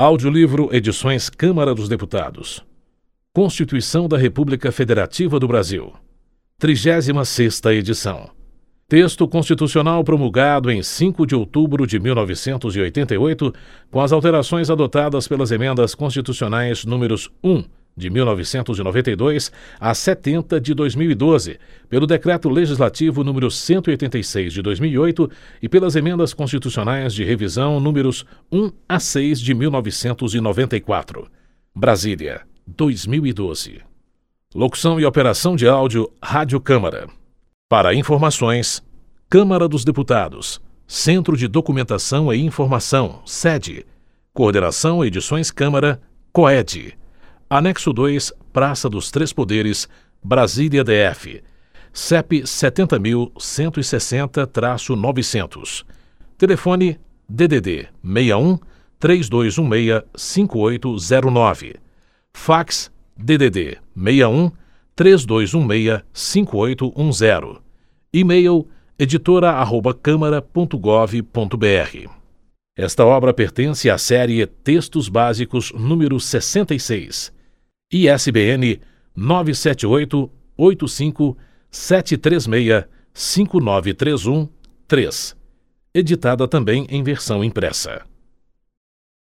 Audiolivro Edições Câmara dos Deputados. Constituição da República Federativa do Brasil. 36ª edição. Texto constitucional promulgado em 5 de outubro de 1988, com as alterações adotadas pelas emendas constitucionais números 1 de 1992 a 70 de 2012, pelo Decreto Legislativo número 186 de 2008 e pelas emendas constitucionais de revisão números 1 a 6 de 1994. Brasília, 2012. Locução e operação de áudio, Rádio Câmara. Para informações, Câmara dos Deputados, Centro de Documentação e Informação, sede, Coordenação Edições Câmara, COED. Anexo 2, Praça dos Três Poderes, Brasília DF. CEP 70.160-900. Telefone DDD 61 3216 5809. Fax DDD 61 3216 5810. E-mail editora@câmara.gov.br. Esta obra pertence à série Textos Básicos número 66. ISBN 978-85-736-5931-3. Editada também em versão impressa.